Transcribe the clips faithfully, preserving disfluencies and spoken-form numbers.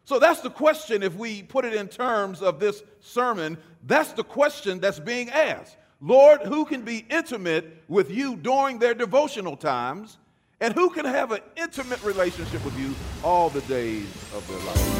So that's the question. If we put it in terms of this sermon, that's the question that's being asked. Lord, who can be intimate with you during their devotional times, and who can have an intimate relationship with you all the days of their life?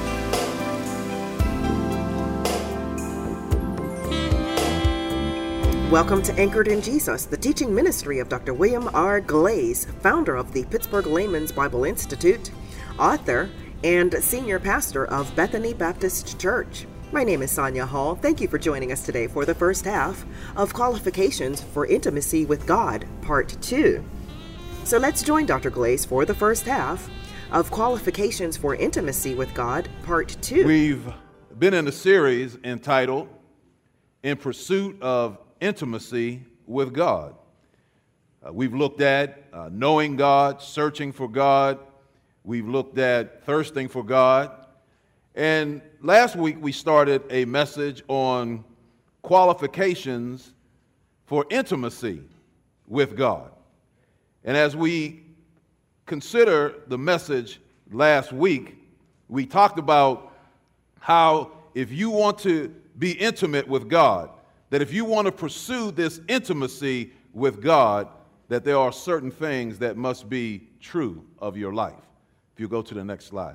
Welcome to Anchored in Jesus, the teaching ministry of Doctor William R. Glaze, founder of the Pittsburgh Layman's Bible Institute, author, and senior pastor of Bethany Baptist Church. My name is Sonia Hall. Thank you for joining us today for the first half of Qualifications for Intimacy with God, Part two. So let's join Doctor Glaze for the first half of Qualifications for Intimacy with God, Part two. We've been in a series entitled In Pursuit of Intimacy with God. Uh, we've looked at uh, knowing God, searching for God. We've looked at thirsting for God. And last week we started a message on qualifications for intimacy with God. And as we consider the message last week, we talked about how if you want to be intimate with God, that if you want to pursue this intimacy with God, that there are certain things that must be true of your life. If you go to the next slide.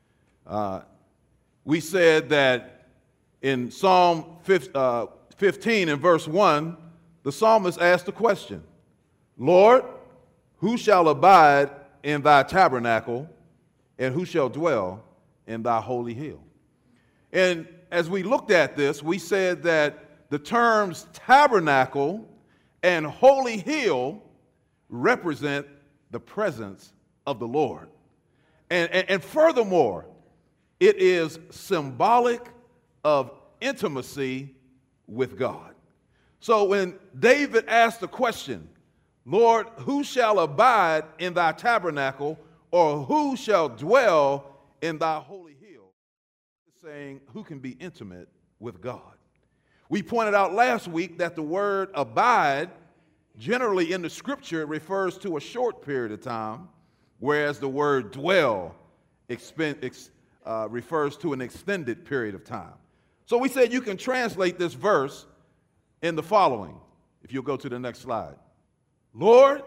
Uh, we said that in Psalm fifteen and verse one, the psalmist asked the question, Lord, who shall abide in thy tabernacle, and who shall dwell in thy holy hill? And as we looked at this, we said that the terms tabernacle and holy hill represent the presence of the Lord. And, and, and furthermore, it is symbolic of intimacy with God. So when David asked the question, Lord, who shall abide in thy tabernacle, or who shall dwell in thy holy hill? He's saying, who can be intimate with God? We pointed out last week that the word abide generally in the scripture refers to a short period of time, whereas the word dwell expen- ex- uh, refers to an extended period of time. So we said you can translate this verse in the following, if you'll go to the next slide. Lord,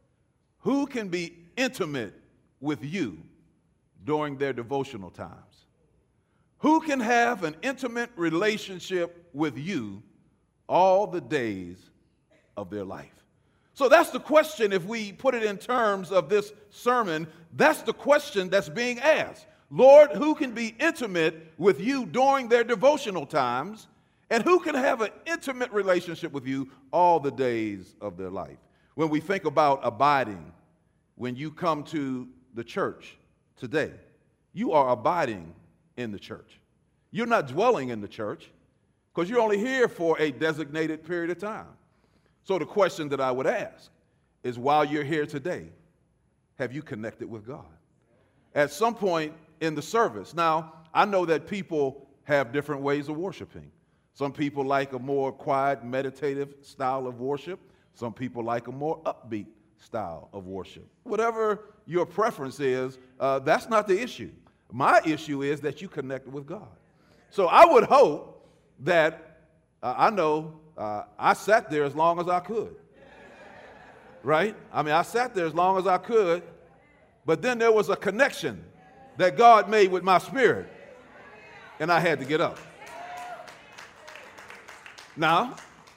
who can be intimate with you during their devotional times? Who can have an intimate relationship with you all the days of their life? So that's the question. If we put it in terms of this sermon, that's the question that's being asked. Lord, who can be intimate with you during their devotional times, and who can have an intimate relationship with you all the days of their life? When we think about abiding, when you come to the church today, you are abiding in the church. You're not dwelling in the church because you're only here for a designated period of time. So the question that I would ask is, while you're here today, have you connected with God? At some point in the service. Now, I know that people have different ways of worshiping. Some people like a more quiet, meditative style of worship. Some people like a more upbeat style of worship. Whatever your preference is, uh, that's not the issue. My issue is that you connect with God. So I would hope that, uh, I know uh, I sat there as long as I could, right? I mean, I sat there as long as I could, but then there was a connection that God made with my spirit, and I had to get up. Now,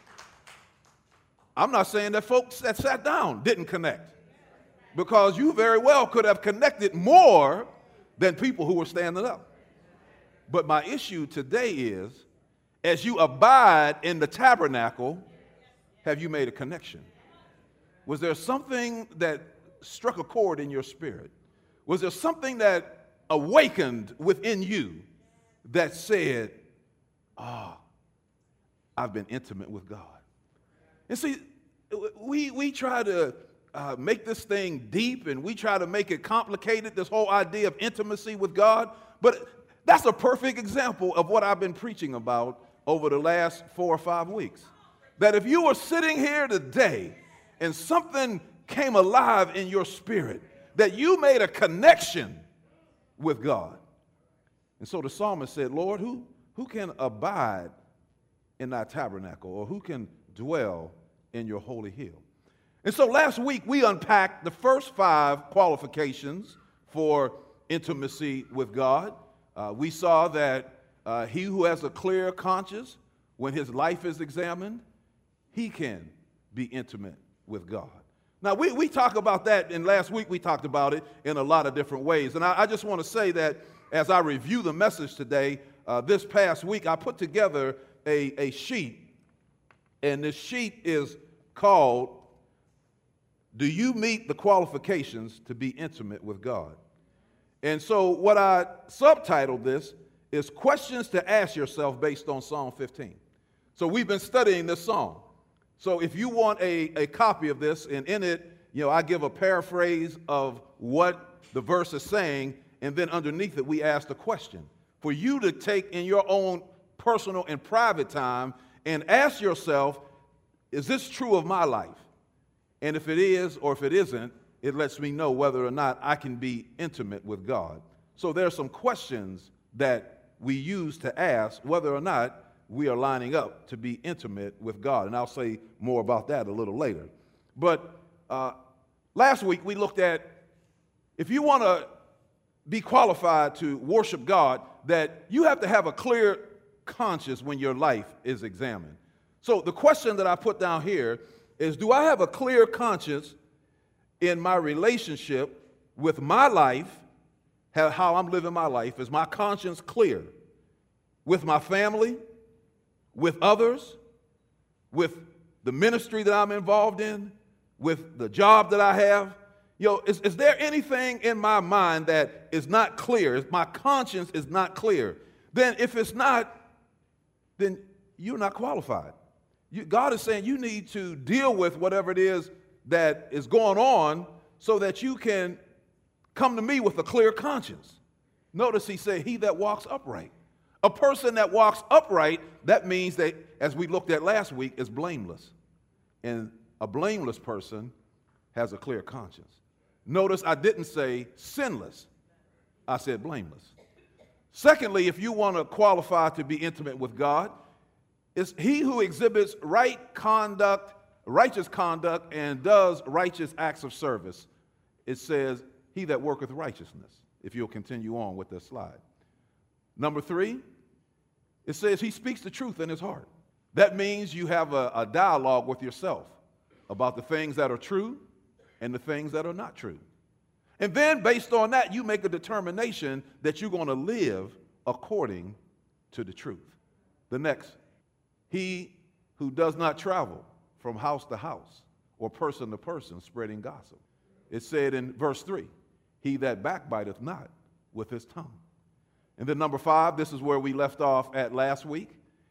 I'm not saying that folks that sat down didn't connect, because you very well could have connected more than people who were standing up. But my issue today is, as you abide in the tabernacle, have you made a connection? Was there something that struck a chord in your spirit? Was there something that awakened within you that said, ah, oh, I've been intimate with God? And see, we, we try to uh, make this thing deep, and we try to make it complicated, this whole idea of intimacy with God. But that's a perfect example of what I've been preaching about over the last four or five weeks. That if you were sitting here today and something came alive in your spirit, that you made a connection with God, And so the psalmist said, Lord, who, who can abide in thy tabernacle, or who can dwell in your holy hill? And so last week we unpacked the first five qualifications for intimacy with God. Uh, we saw that uh, he who has a clear conscience, when his life is examined, he can be intimate with God. Now, we, we talk about that, and last week we talked about it in a lot of different ways. And I, I just want to say that as I review the message today, uh, this past week, I put together a, a sheet, and this sheet is called, Do You Meet the Qualifications to Be Intimate with God? And so what I subtitled this is Questions to Ask Yourself based on Psalm fifteen. So we've been studying this psalm. So if you want a, a copy of this, and in it, you know, I give a paraphrase of what the verse is saying, and then underneath it, we ask the question for you to take in your own personal and private time and ask yourself, is this true of my life? And if it is, or if it isn't, it lets me know whether or not I can be intimate with God. So there are some questions that we use to ask whether or not we are lining up to be intimate with God. And I'll say more about that a little later. But uh, last week we looked at, if you want to be qualified to worship God, that you have to have a clear conscience when your life is examined. So the question that I put down here is, do I have a clear conscience in my relationship with my life, how I'm living my life? Is my conscience clear with my family, with others, with the ministry that I'm involved in, with the job that I have? You know, is, is there anything in my mind that is not clear? If my conscience is not clear, then if it's not, then you're not qualified. You, God is saying you need to deal with whatever it is that is going on so that you can come to me with a clear conscience. Notice he said, he that walks upright. A person that walks upright, that means that, as we looked at last week, is blameless. And a blameless person has a clear conscience. Notice I didn't say sinless. I said blameless. Secondly, if you want to qualify to be intimate with God, it's he who exhibits right conduct, righteous conduct, and does righteous acts of service. It says, he that worketh righteousness, if you'll continue on with this slide. Number three, it says he speaks the truth in his heart. That means you have a, a dialogue with yourself about the things that are true and the things that are not true. And then based on that, you make a determination that you're going to live according to the truth. The next, he who does not travel from house to house or person to person spreading gossip. It said in verse three, he that backbiteth not with his tongue. And then number five, this is where we left off at last week,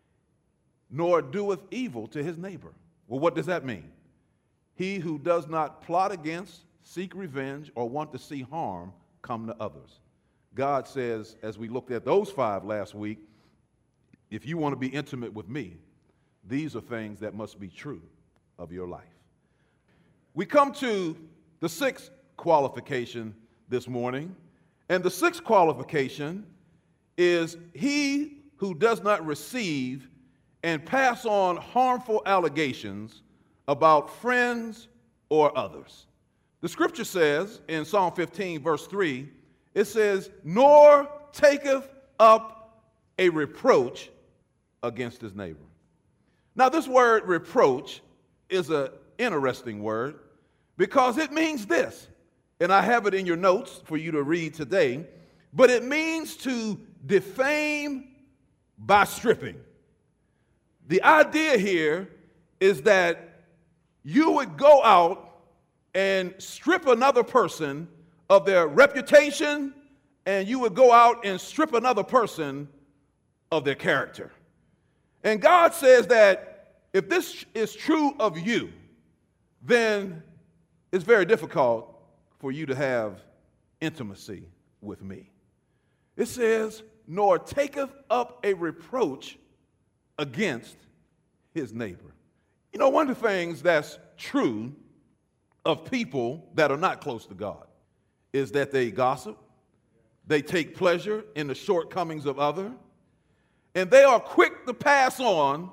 nor doeth evil to his neighbor. Well, what does that mean? He who does not plot against, seek revenge, or want to see harm come to others. God says, as we looked at those five last week, if you want to be intimate with me, these are things that must be true of your life. We come to the sixth qualification this morning, and the sixth qualification is he who does not receive and pass on harmful allegations about friends or others. The scripture says in Psalm fifteen, verse three, it says, nor taketh up a reproach against his neighbor. Now, this word reproach is an interesting word because it means this, and I have it in your notes for you to read today, but it means to defame by stripping. The idea here is that you would go out and strip another person of their reputation, and you would go out and strip another person of their character. And God says that if this is true of you, then it's very difficult for you to have intimacy with me. It says, nor taketh up a reproach against his neighbor. You know, one of the things that's true of people that are not close to God is that they gossip, They take pleasure in the shortcomings of others, and they are quick to pass on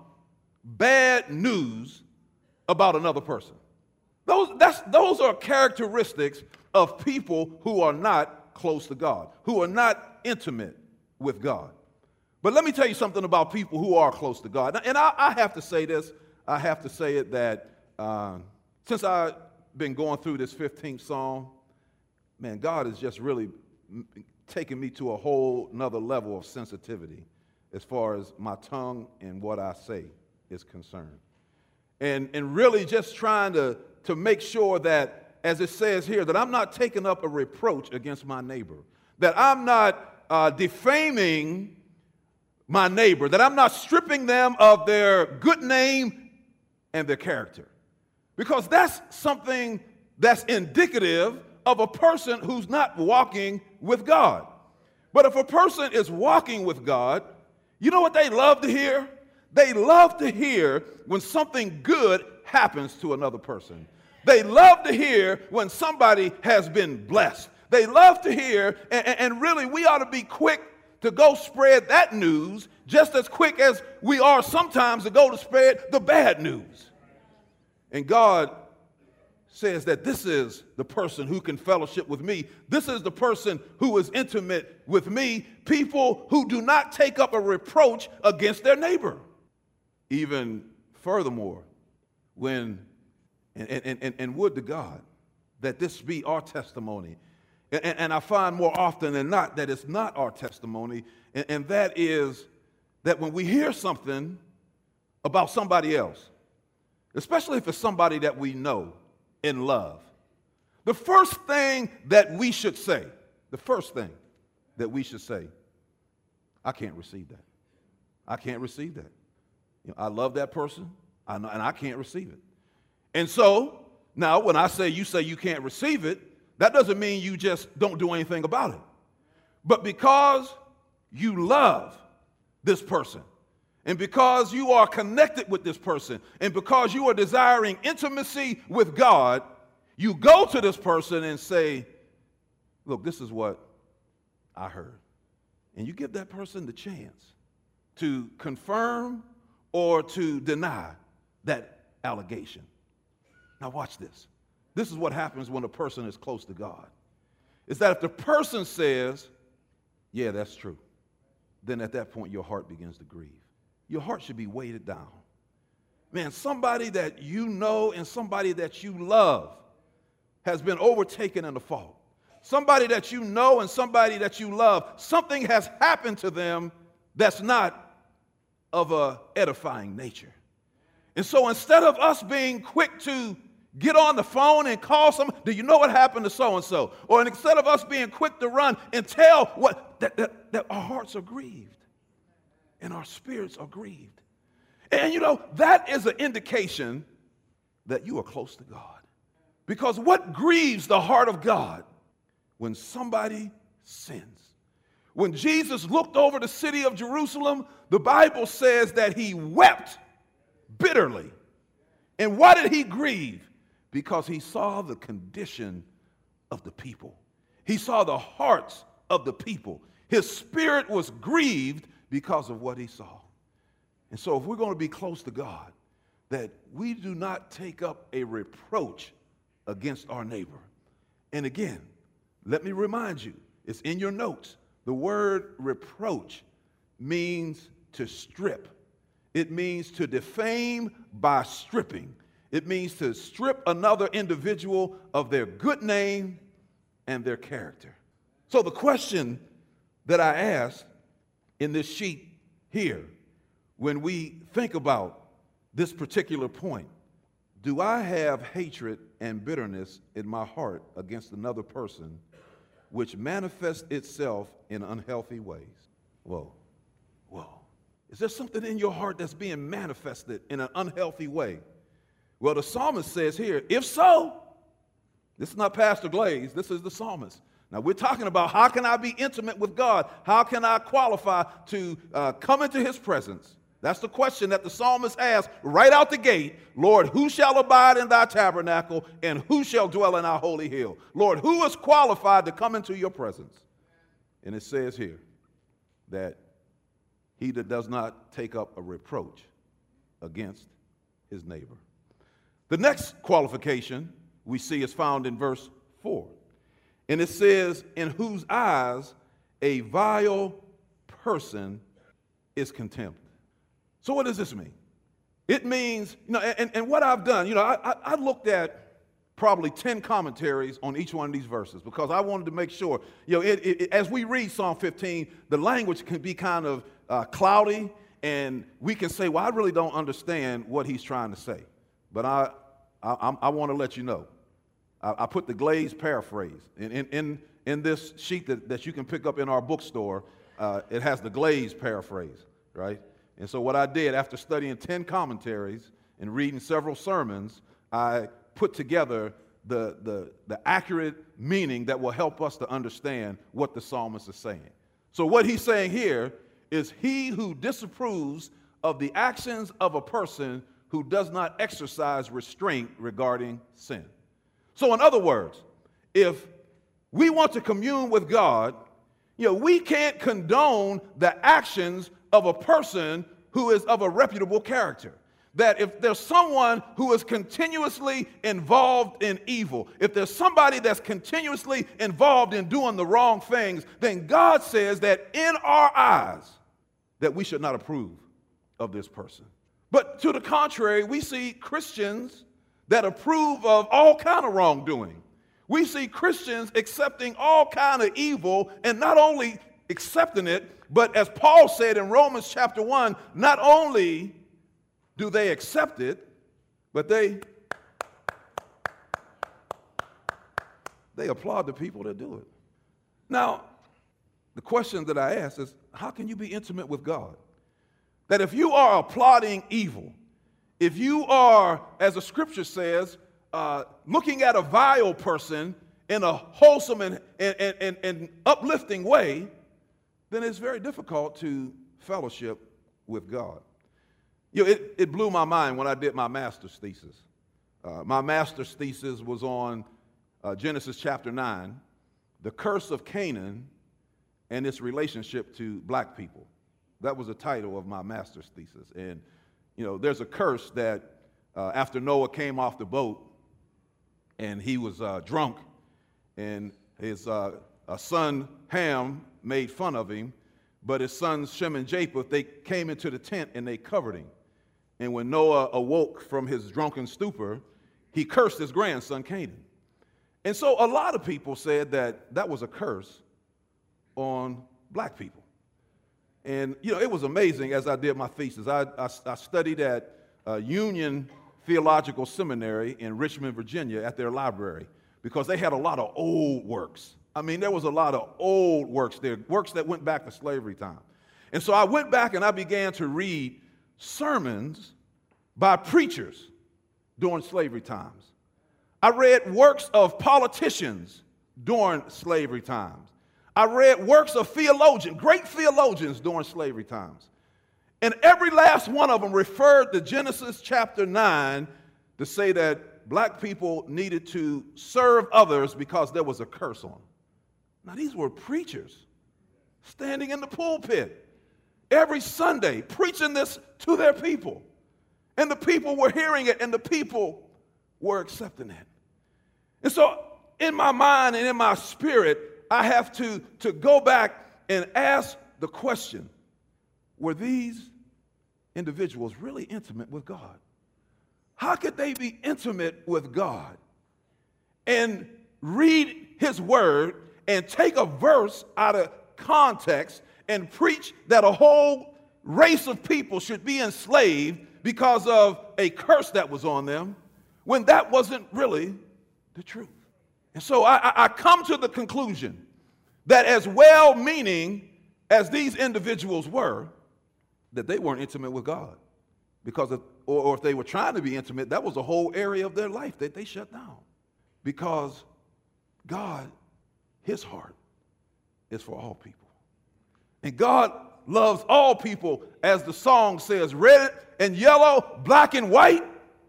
bad news about another person. Those, that's, those are characteristics of people who are not close to God, who are not intimate with God. But let me tell you something about people who are close to God. And I, I have to say this, I have to say it that uh, since I've been going through this fifteenth Psalm, man, God has just really taken me to a whole nother level of sensitivity as far as my tongue and what I say is concerned. And, and really just trying to, to make sure that, as it says here, that I'm not taking up a reproach against my neighbor, that I'm not uh, defaming my neighbor, that I'm not stripping them of their good name and their character. Because that's something that's indicative of a person who's not walking with God. But if a person is walking with God, you know what they love to hear? They love to hear when something good happens to another person. They love to hear when somebody has been blessed. They love to hear, and, and really we ought to be quick to go spread that news just as quick as we are sometimes to go to spread the bad news. And God says that this is the person who can fellowship with me. This is the person who is intimate with me, people who do not take up a reproach against their neighbor. Even furthermore, when, and, and, and, and would to God that this be our testimony. And, and I find more often than not that it's not our testimony, and, and that is that when we hear something about somebody else, especially if it's somebody that we know and love, the first thing that we should say, the first thing that we should say, I can't receive that. I can't receive that. You know, I love that person, I know, and I can't receive it. And so, now when I say you say you can't receive it, that doesn't mean you just don't do anything about it. But because you love this person, and because you are connected with this person, and because you are desiring intimacy with God, you go to this person and say, look, this is what I heard. And you give that person the chance to confirm or to deny that allegation. Now watch this. This is what happens when a person is close to God. Is that if the person says, yeah, that's true, then at that point your heart begins to grieve. Your heart should be weighted down. Man, somebody that you know and somebody that you love has been overtaken in a fault. Somebody that you know and somebody that you love, something has happened to them that's not of a edifying nature. And so instead of us being quick to get on the phone and call someone, do you know what happened to so-and-so? Or instead of us being quick to run and tell what, that, that, that our hearts are grieved and our spirits are grieved. And you know, that is an indication that you are close to God. Because what grieves the heart of God? When somebody sins. When Jesus looked over the city of Jerusalem, the Bible says that he wept bitterly. And why did he grieve? Because he saw the condition of the people. He saw the hearts of the people. His spirit was grieved because of what he saw. And so if we're going to be close to God, that we do not take up a reproach against our neighbor. And again, let me remind you, it's in your notes. The word reproach means to strip. It means to defame by stripping. It means to strip another individual of their good name and their character. So the question that I ask in this sheet here, when we think about this particular point, do I have hatred and bitterness in my heart against another person, which manifests itself in unhealthy ways? Whoa, whoa. Is there something in your heart that's being manifested in an unhealthy way? Well, the psalmist says here, if so, this is not Pastor Glaze, this is the psalmist. Now, we're talking about how can I be intimate with God? How can I qualify to uh, come into his presence? That's the question that the psalmist asked right out the gate. Lord, who shall abide in thy tabernacle, and who shall dwell in our holy hill? Lord, who is qualified to come into your presence? And it says here that he that does not take up a reproach against his neighbor. The next qualification we see is found in verse four. And it says, in whose eyes a vile person is contempt. So what does this mean? It means, you know, and, and what I've done, you know, I, I, I looked at probably ten commentaries on each one of these verses because I wanted to make sure, you know, it, it, as we read Psalm fifteen, the language can be kind of uh, cloudy, and we can say, well, I really don't understand what he's trying to say. But I, I, I want to let you know. I, I put the Glaze paraphrase. In, in, in, in this sheet that, that you can pick up in our bookstore, uh, it has the Glaze paraphrase, right? And so what I did after studying ten commentaries and reading several sermons, I put together the, the, the accurate meaning that will help us to understand what the psalmist is saying. So what he's saying here is he who disapproves of the actions of a person who does not exercise restraint regarding sin. So in other words, if we want to commune with God, you know, we can't condone the actions of a person who is of a reputable character. That if there's someone who is continuously involved in evil, if there's somebody that's continuously involved in doing the wrong things, then God says that in our eyes that we should not approve of this person. But to the contrary, we see Christians that approve of all kind of wrongdoing. We see Christians accepting all kind of evil, and not only accepting it, but as Paul said in Romans chapter one, not only do they accept it, but they they applaud the people that do it. Now, the question that I ask is, how can you be intimate with God? That if you are applauding evil, if you are, as the scripture says, uh, looking at a vile person in a wholesome and, and, and, and uplifting way, then it's very difficult to fellowship with God. You know, it, it blew my mind when I did my master's thesis. Uh, my master's thesis was on uh, Genesis chapter nine, the curse of Canaan and its relationship to black people. That was the title of my master's thesis. And, you know, there's a curse that uh, after Noah came off the boat and he was uh, drunk, and his uh, uh, son Ham made fun of him, but his sons Shem and Japheth, they came into the tent and they covered him. And when Noah awoke from his drunken stupor, he cursed his grandson Canaan. And so a lot of people said that that was a curse on black people. And, you know, it was amazing as I did my thesis. I, I, I studied at uh, Union Theological Seminary in Richmond, Virginia, at their library, because they had a lot of old works. I mean, there was a lot of old works there, works that went back to slavery time. And so I went back and I began to read sermons by preachers during slavery times. I read works of politicians during slavery times. I read works of theologians, great theologians during slavery times. And every last one of them referred to Genesis chapter nine to say that black people needed to serve others because there was a curse on them. Now, these were preachers standing in the pulpit every Sunday preaching this to their people. And the people were hearing it, and the people were accepting it. And so in my mind and in my spirit, I have to, to go back and ask the question, were these individuals really intimate with God? How could they be intimate with God and read his word and take a verse out of context and preach that a whole race of people should be enslaved because of a curse that was on them, when that wasn't really the truth? And so I, I come to the conclusion that as well-meaning as these individuals were, that they weren't intimate with God. Because of, or, or if they were trying to be intimate, that was a whole area of their life that they shut down. Because God, his heart is for all people. And God loves all people, as the song says, red and yellow, black and white.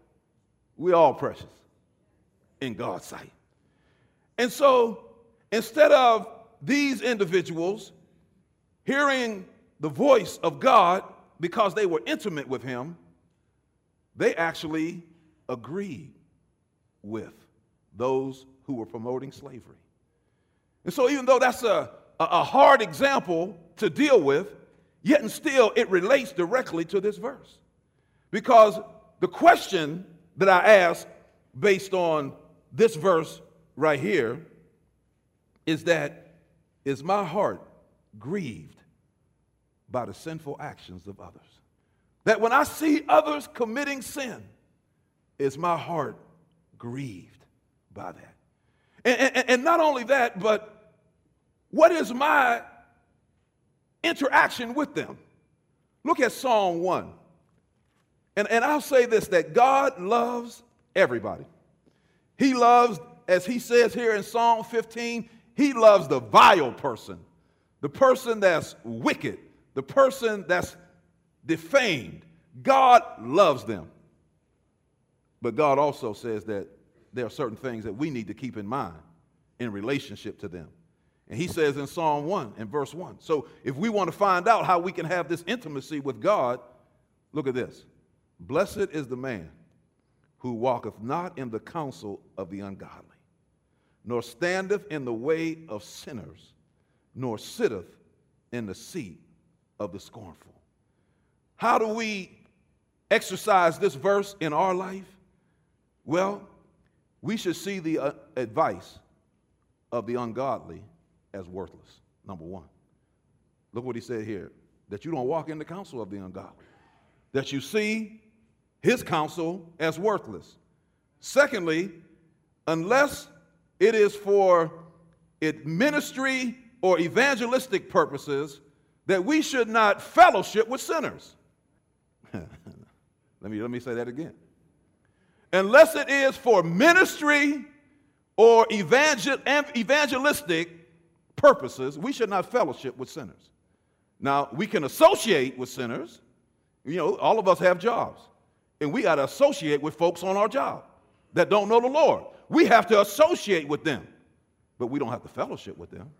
We're all precious in God's sight. And so instead of these individuals, hearing the voice of God because they were intimate with him, they actually agreed with those who were promoting slavery. And so even though that's a, a hard example to deal with, yet and still it relates directly to this verse. Because the question that I ask based on this verse right here is that, is my heart grieved by the sinful actions of others? That when I see others committing sin, is my heart grieved by that? And, and, and not only that, but what is my interaction with them? Look at Psalm one. And, and I'll say this, that God loves everybody. He loves, as he says here in Psalm fifteen, he loves the vile person, the person that's wicked, the person that's defamed. God loves them. But God also says that there are certain things that we need to keep in mind in relationship to them. And he says in Psalm one, in verse one, so if we want to find out how we can have this intimacy with God, look at this. Blessed is the man who walketh not in the counsel of the ungodly, nor standeth in the way of sinners, nor sitteth in the seat of the scornful. How do we exercise this verse in our life? Well, we should see the uh, advice of the ungodly as worthless, number one. Look what he said here, that you don't walk in the counsel of the ungodly, that you see his counsel as worthless. Secondly, unless it is for it ministry or evangelistic purposes, that we should not fellowship with sinners. let me, let me say that again. Unless it is for ministry or evangel- evangelistic purposes, we should not fellowship with sinners. Now, we can associate with sinners. You know, all of us have jobs. And we got to associate with folks on our job that don't know the Lord. We have to associate with them, but we don't have to fellowship with them.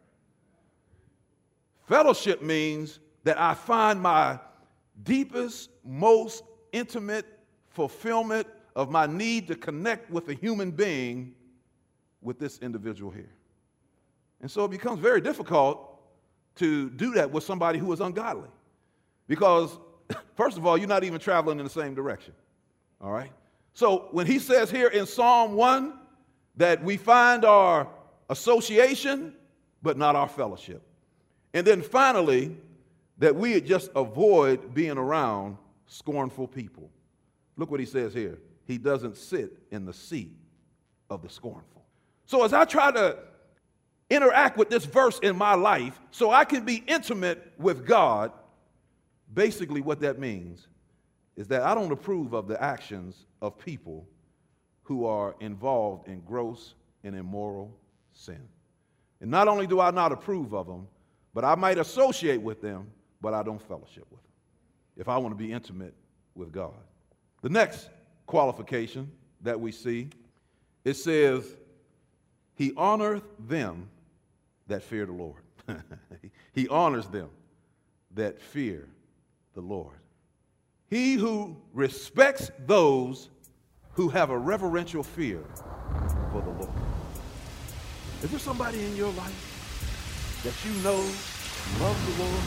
Fellowship means that I find my deepest, most intimate fulfillment of my need to connect with a human being with this individual here. And so it becomes very difficult to do that with somebody who is ungodly. Because, first of all, you're not even traveling in the same direction. All right? So when he says here in Psalm one that we find our association, but not our fellowship. And then finally, that we just avoid being around scornful people. Look what he says here. He doesn't sit in the seat of the scornful. So as I try to interact with this verse in my life so I can be intimate with God, basically what that means is that I don't approve of the actions of people who are involved in gross and immoral sin. And not only do I not approve of them, but I might associate with them, but I don't fellowship with them if I want to be intimate with God. The next qualification that we see, it says, he honoreth them that fear the Lord. He honors them that fear the Lord. He who respects those who have a reverential fear for the Lord. Is there somebody in your life that you know loves the Lord?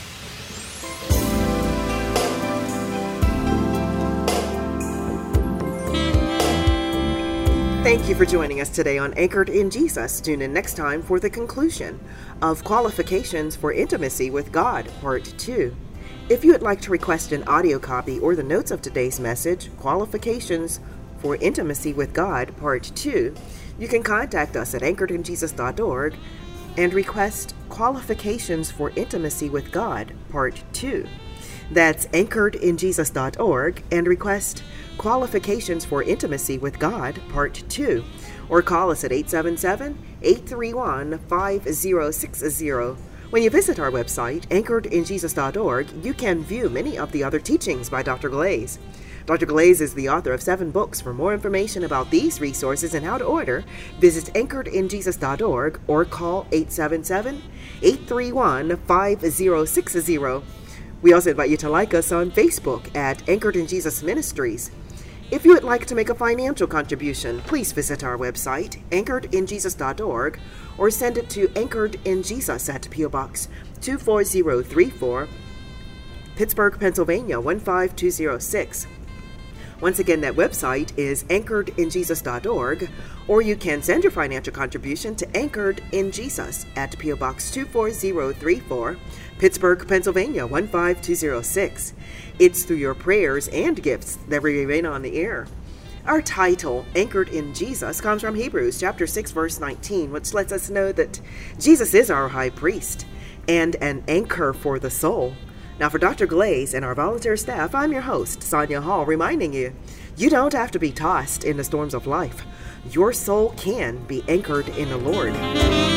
Thank you for joining us today on Anchored in Jesus. Tune in next time for the conclusion of Qualifications for Intimacy with God, Part two. If you would like to request an audio copy or the notes of today's message, Qualifications for Intimacy with God, Part two, you can contact us at anchored in jesus dot org and request Qualifications for Intimacy with God, Part two. That's anchored in jesus dot org and request Qualifications for Intimacy with God, Part two. Or call us at eight seven seven, eight three one, five zero six zero. When you visit our website, anchored in jesus dot org, you can view many of the other teachings by Doctor Glaze. Doctor Glaze is the author of seven books. For more information about these resources and how to order, visit anchored in jesus dot org or call eight seven seven, eight three one, five zero six zero. We also invite you to like us on Facebook at Anchored in Jesus Ministries. If you would like to make a financial contribution, please visit our website, anchored in jesus dot org, or send it to Anchored in Jesus at P O Box two four zero three four, Pittsburgh, Pennsylvania one five two zero six. Once again, that website is anchored in jesus dot org, or you can send your financial contribution to Anchored in Jesus at P O Box two four zero three four, Pittsburgh, Pennsylvania one five two zero six. It's through your prayers and gifts that we remain on the air. Our title, Anchored in Jesus, comes from Hebrews chapter six, verse nineteen, which lets us know that Jesus is our high priest and an anchor for the soul. Now, for Doctor Glaze and our volunteer staff, I'm your host, Sonia Hall, reminding you, you don't have to be tossed in the storms of life. Your soul can be anchored in the Lord.